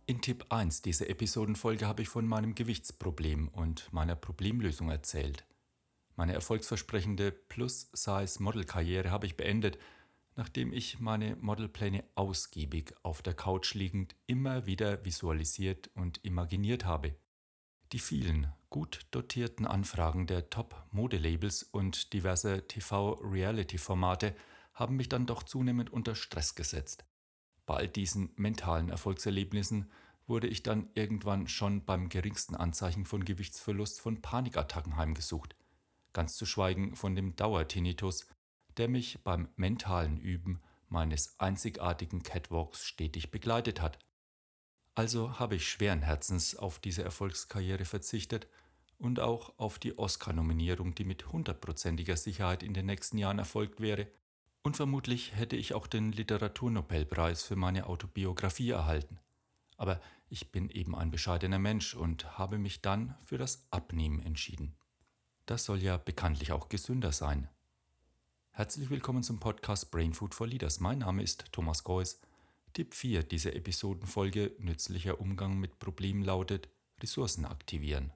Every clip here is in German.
In Tipp 1 dieser Episodenfolge habe ich von meinem Gewichtsproblem und meiner Problemlösung erzählt. Meine erfolgsversprechende Plus-Size-Model-Karriere habe ich beendet, nachdem ich meine Modelpläne ausgiebig auf der Couch liegend immer wieder visualisiert und imaginiert habe. Die vielen, gut dotierten Anfragen der Top-Modelabels und diverser TV-Reality-Formate haben mich dann doch zunehmend unter Stress gesetzt. Bei all diesen mentalen Erfolgserlebnissen wurde ich dann irgendwann schon beim geringsten Anzeichen von Gewichtsverlust von Panikattacken heimgesucht, ganz zu schweigen von dem Dauertinnitus, der mich beim mentalen Üben meines einzigartigen Catwalks stetig begleitet hat. Also habe ich schweren Herzens auf diese Erfolgskarriere verzichtet und auch auf die Oscar-Nominierung, die mit hundertprozentiger Sicherheit in den nächsten Jahren erfolgt wäre, und vermutlich hätte ich auch den Literaturnobelpreis für meine Autobiografie erhalten. Aber ich bin eben ein bescheidener Mensch und habe mich dann für das Abnehmen entschieden. Das soll ja bekanntlich auch gesünder sein. Herzlich willkommen zum Podcast Brain Food for Leaders. Mein Name ist Thomas Geuss. Tipp 4 dieser Episodenfolge Nützlicher Umgang mit Problemen lautet Ressourcen aktivieren.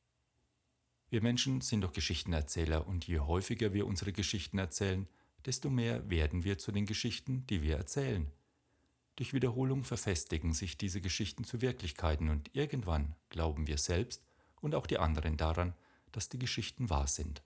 Wir Menschen sind doch Geschichtenerzähler und je häufiger wir unsere Geschichten erzählen, desto mehr werden wir zu den Geschichten, die wir erzählen. Durch Wiederholung verfestigen sich diese Geschichten zu Wirklichkeiten und irgendwann glauben wir selbst und auch die anderen daran, dass die Geschichten wahr sind.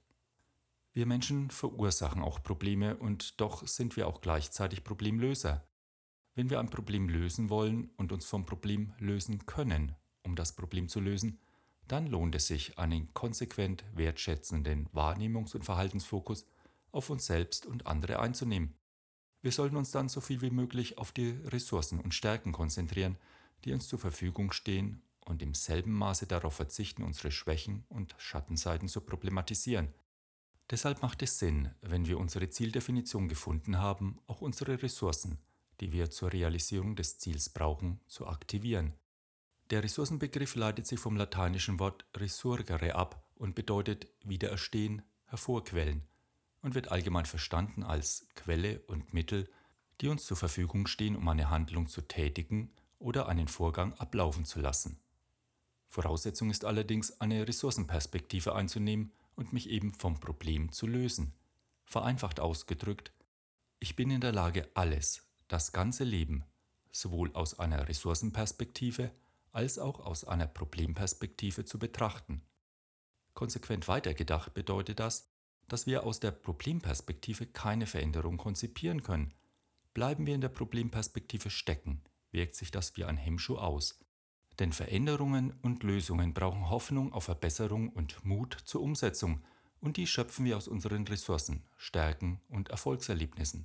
Wir Menschen verursachen auch Probleme und doch sind wir auch gleichzeitig Problemlöser. Wenn wir ein Problem lösen wollen und uns vom Problem lösen können, um das Problem zu lösen, dann lohnt es sich, einen konsequent wertschätzenden Wahrnehmungs- und Verhaltensfokus auf uns selbst und andere einzunehmen. Wir sollten uns dann so viel wie möglich auf die Ressourcen und Stärken konzentrieren, die uns zur Verfügung stehen und im selben Maße darauf verzichten, unsere Schwächen und Schattenseiten zu problematisieren. Deshalb macht es Sinn, wenn wir unsere Zieldefinition gefunden haben, auch unsere Ressourcen, die wir zur Realisierung des Ziels brauchen, zu aktivieren. Der Ressourcenbegriff leitet sich vom lateinischen Wort resurgere ab und bedeutet wiedererstehen, hervorquellen und wird allgemein verstanden als Quelle und Mittel, die uns zur Verfügung stehen, um eine Handlung zu tätigen oder einen Vorgang ablaufen zu lassen. Voraussetzung ist allerdings, eine Ressourcenperspektive einzunehmen und mich eben vom Problem zu lösen. Vereinfacht ausgedrückt, ich bin in der Lage, alles, das ganze Leben, sowohl aus einer Ressourcenperspektive als auch aus einer Problemperspektive zu betrachten. Konsequent weitergedacht bedeutet das, dass wir aus der Problemperspektive keine Veränderung konzipieren können. Bleiben wir in der Problemperspektive stecken, wirkt sich das wie ein Hemmschuh aus. Denn Veränderungen und Lösungen brauchen Hoffnung auf Verbesserung und Mut zur Umsetzung, und die schöpfen wir aus unseren Ressourcen, Stärken und Erfolgserlebnissen.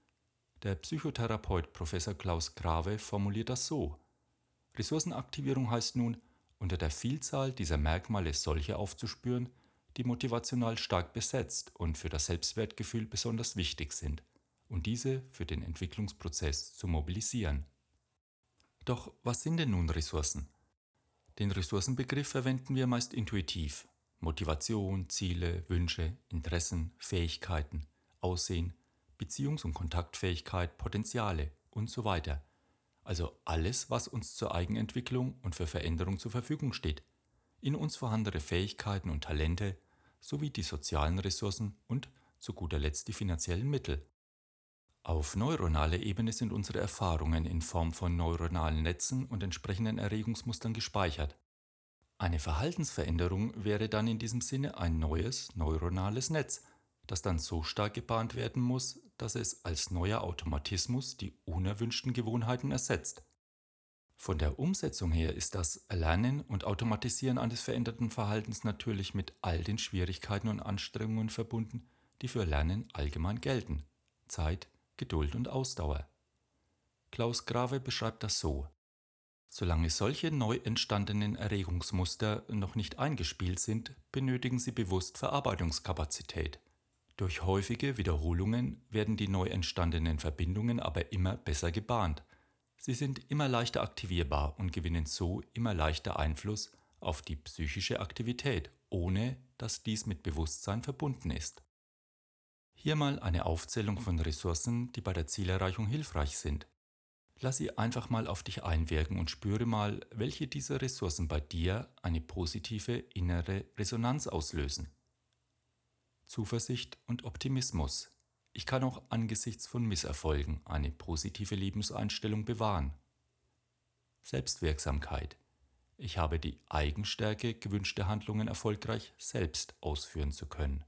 Der Psychotherapeut Professor Klaus Grave formuliert das so: Ressourcenaktivierung heißt nun, unter der Vielzahl dieser Merkmale solche aufzuspüren, die motivational stark besetzt und für das Selbstwertgefühl besonders wichtig sind, und diese für den Entwicklungsprozess zu mobilisieren. Doch was sind denn nun Ressourcen? Den Ressourcenbegriff verwenden wir meist intuitiv. Motivation, Ziele, Wünsche, Interessen, Fähigkeiten, Aussehen, Beziehungs- und Kontaktfähigkeit, Potenziale und so weiter. Also alles, was uns zur Eigenentwicklung und für Veränderung zur Verfügung steht. In uns vorhandene Fähigkeiten und Talente sowie die sozialen Ressourcen und zu guter Letzt die finanziellen Mittel. Auf neuronaler Ebene sind unsere Erfahrungen in Form von neuronalen Netzen und entsprechenden Erregungsmustern gespeichert. Eine Verhaltensveränderung wäre dann in diesem Sinne ein neues neuronales Netz, das dann so stark gebahnt werden muss, dass es als neuer Automatismus die unerwünschten Gewohnheiten ersetzt. Von der Umsetzung her ist das Erlernen und Automatisieren eines veränderten Verhaltens natürlich mit all den Schwierigkeiten und Anstrengungen verbunden, die für Lernen allgemein gelten: Zeit, Geduld und Ausdauer. Klaus Grave beschreibt das so: Solange solche neu entstandenen Erregungsmuster noch nicht eingespielt sind, benötigen sie bewusst Verarbeitungskapazität. Durch häufige Wiederholungen werden die neu entstandenen Verbindungen aber immer besser gebahnt. Sie sind immer leichter aktivierbar und gewinnen so immer leichter Einfluss auf die psychische Aktivität, ohne dass dies mit Bewusstsein verbunden ist. Hier mal eine Aufzählung von Ressourcen, die bei der Zielerreichung hilfreich sind. Lass sie einfach mal auf dich einwirken und spüre mal, welche dieser Ressourcen bei dir eine positive innere Resonanz auslösen. Zuversicht und Optimismus. Ich kann auch angesichts von Misserfolgen eine positive Lebenseinstellung bewahren. Selbstwirksamkeit. Ich habe die Eigenstärke, gewünschte Handlungen erfolgreich selbst ausführen zu können.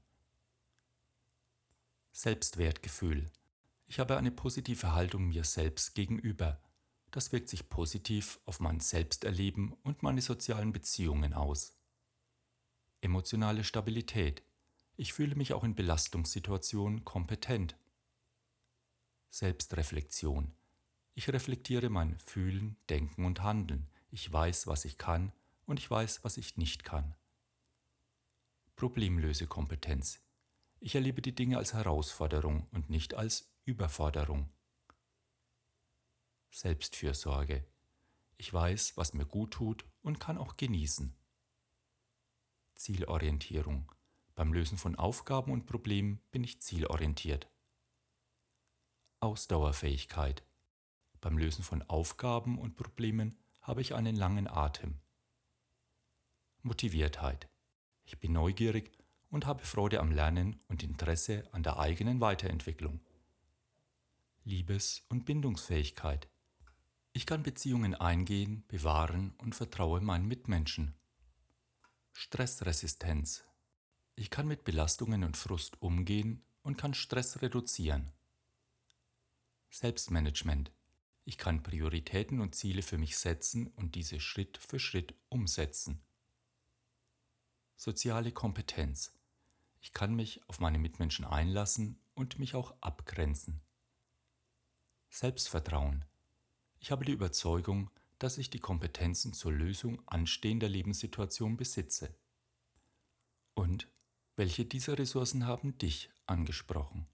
Selbstwertgefühl. Ich habe eine positive Haltung mir selbst gegenüber. Das wirkt sich positiv auf mein Selbsterleben und meine sozialen Beziehungen aus. Emotionale Stabilität. Ich fühle mich auch in Belastungssituationen kompetent. Selbstreflexion. Ich reflektiere mein Fühlen, Denken und Handeln. Ich weiß, was ich kann und ich weiß, was ich nicht kann. Problemlösekompetenz. Ich erlebe die Dinge als Herausforderung und nicht als Überforderung. Selbstfürsorge. Ich weiß, was mir gut tut und kann auch genießen. Zielorientierung. Beim Lösen von Aufgaben und Problemen bin ich zielorientiert. Ausdauerfähigkeit. Beim Lösen von Aufgaben und Problemen habe ich einen langen Atem. Motiviertheit. Ich bin neugierig und habe Freude am Lernen und Interesse an der eigenen Weiterentwicklung. Liebes- und Bindungsfähigkeit. Ich kann Beziehungen eingehen, bewahren und vertraue meinen Mitmenschen. Stressresistenz. Ich kann mit Belastungen und Frust umgehen und kann Stress reduzieren. Selbstmanagement. Ich kann Prioritäten und Ziele für mich setzen und diese Schritt für Schritt umsetzen. Soziale Kompetenz. Ich kann mich auf meine Mitmenschen einlassen und mich auch abgrenzen. Selbstvertrauen. Ich habe die Überzeugung, dass ich die Kompetenzen zur Lösung anstehender Lebenssituationen besitze. Und welche dieser Ressourcen haben dich angesprochen?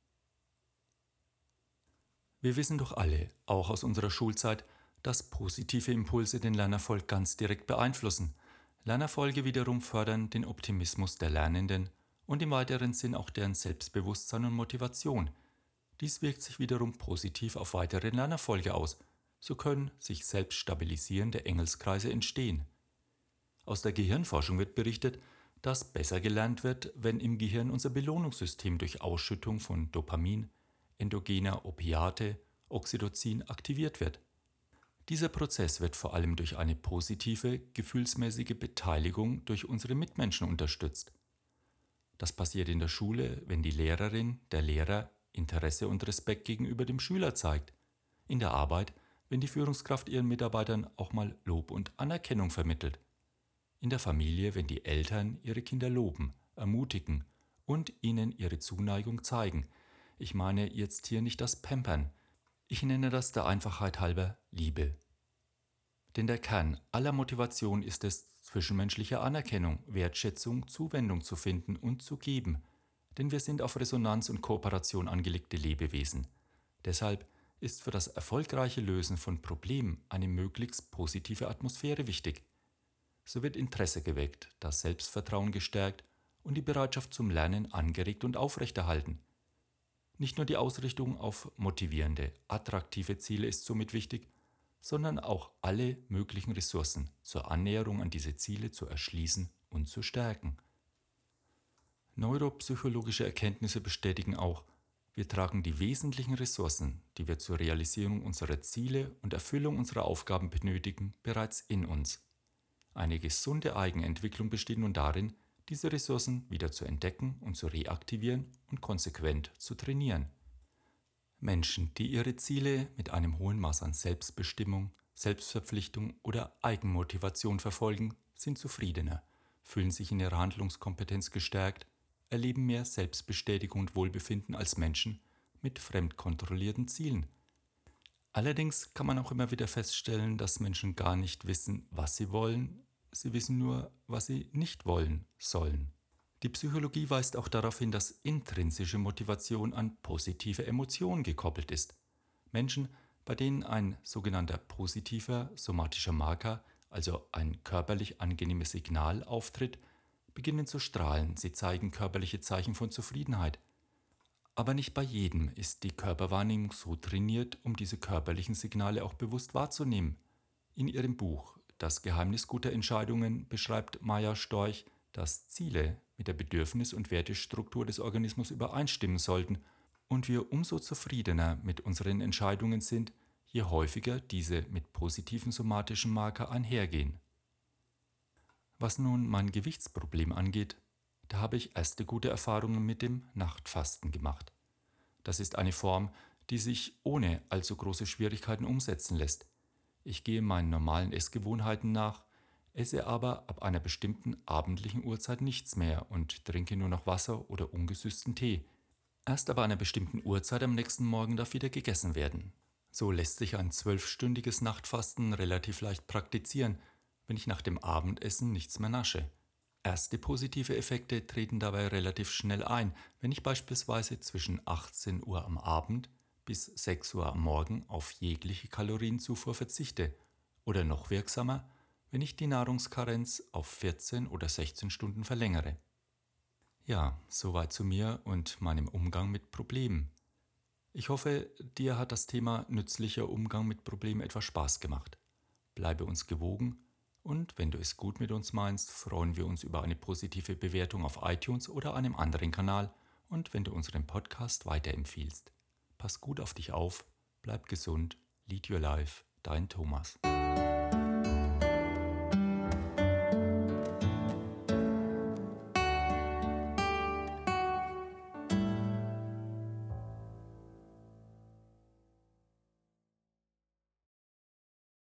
Wir wissen doch alle, auch aus unserer Schulzeit, dass positive Impulse den Lernerfolg ganz direkt beeinflussen. Lernerfolge wiederum fördern den Optimismus der Lernenden und im weiteren Sinn auch deren Selbstbewusstsein und Motivation. Dies wirkt sich wiederum positiv auf weitere Lernerfolge aus. So können sich selbst stabilisierende Engelskreise entstehen. Aus der Gehirnforschung wird berichtet, dass besser gelernt wird, wenn im Gehirn unser Belohnungssystem durch Ausschüttung von Dopamin, endogener Opiate, Oxytocin aktiviert wird. Dieser Prozess wird vor allem durch eine positive, gefühlsmäßige Beteiligung durch unsere Mitmenschen unterstützt. Das passiert in der Schule, wenn die Lehrerin, der Lehrer Interesse und Respekt gegenüber dem Schüler zeigt. In der Arbeit, wenn die Führungskraft ihren Mitarbeitern auch mal Lob und Anerkennung vermittelt. In der Familie, wenn die Eltern ihre Kinder loben, ermutigen und ihnen ihre Zuneigung zeigen. Ich meine jetzt hier nicht das Pampern. Ich nenne das der Einfachheit halber Liebe. Denn der Kern aller Motivation ist es, zwischenmenschliche Anerkennung, Wertschätzung, Zuwendung zu finden und zu geben. Denn wir sind auf Resonanz und Kooperation angelegte Lebewesen. Deshalb ist für das erfolgreiche Lösen von Problemen eine möglichst positive Atmosphäre wichtig. So wird Interesse geweckt, das Selbstvertrauen gestärkt und die Bereitschaft zum Lernen angeregt und aufrechterhalten. Nicht nur die Ausrichtung auf motivierende, attraktive Ziele ist somit wichtig, sondern auch alle möglichen Ressourcen zur Annäherung an diese Ziele zu erschließen und zu stärken. Neuropsychologische Erkenntnisse bestätigen auch, wir tragen die wesentlichen Ressourcen, die wir zur Realisierung unserer Ziele und Erfüllung unserer Aufgaben benötigen, bereits in uns. Eine gesunde Eigenentwicklung besteht nun darin, diese Ressourcen wieder zu entdecken und zu reaktivieren und konsequent zu trainieren. Menschen, die ihre Ziele mit einem hohen Maß an Selbstbestimmung, Selbstverpflichtung oder Eigenmotivation verfolgen, sind zufriedener, fühlen sich in ihrer Handlungskompetenz gestärkt, erleben mehr Selbstbestätigung und Wohlbefinden als Menschen mit fremdkontrollierten Zielen. Allerdings kann man auch immer wieder feststellen, dass Menschen gar nicht wissen, was sie wollen, sie wissen nur, was sie nicht wollen sollen. Die Psychologie weist auch darauf hin, dass intrinsische Motivation an positive Emotionen gekoppelt ist. Menschen, bei denen ein sogenannter positiver somatischer Marker, also ein körperlich angenehmes Signal, auftritt, beginnen zu strahlen, sie zeigen körperliche Zeichen von Zufriedenheit. Aber nicht bei jedem ist die Körperwahrnehmung so trainiert, um diese körperlichen Signale auch bewusst wahrzunehmen. In ihrem Buch Das Geheimnis guter Entscheidungen beschreibt Maja Storch, dass Ziele mit der Bedürfnis- und Wertestruktur des Organismus übereinstimmen sollten und wir umso zufriedener mit unseren Entscheidungen sind, je häufiger diese mit positiven somatischen Marker einhergehen. Was nun mein Gewichtsproblem angeht, da habe ich erste gute Erfahrungen mit dem Nachtfasten gemacht. Das ist eine Form, die sich ohne allzu große Schwierigkeiten umsetzen lässt. Ich gehe meinen normalen Essgewohnheiten nach, esse aber ab einer bestimmten abendlichen Uhrzeit nichts mehr und trinke nur noch Wasser oder ungesüßten Tee. Erst ab einer bestimmten Uhrzeit am nächsten Morgen darf wieder gegessen werden. So lässt sich ein 12-stündiges Nachtfasten relativ leicht praktizieren, wenn ich nach dem Abendessen nichts mehr nasche. Erste positive Effekte treten dabei relativ schnell ein, wenn ich beispielsweise zwischen 18 Uhr am Abend bis 6 Uhr am Morgen auf jegliche Kalorienzufuhr verzichte oder noch wirksamer, wenn ich die Nahrungskarenz auf 14 oder 16 Stunden verlängere. Ja, soweit zu mir und meinem Umgang mit Problemen. Ich hoffe, dir hat das Thema nützlicher Umgang mit Problemen etwas Spaß gemacht. Bleibe uns gewogen und wenn du es gut mit uns meinst, freuen wir uns über eine positive Bewertung auf iTunes oder einem anderen Kanal und wenn du unseren Podcast weiterempfiehlst. Pass gut auf dich auf, bleib gesund, lead your life, dein Thomas.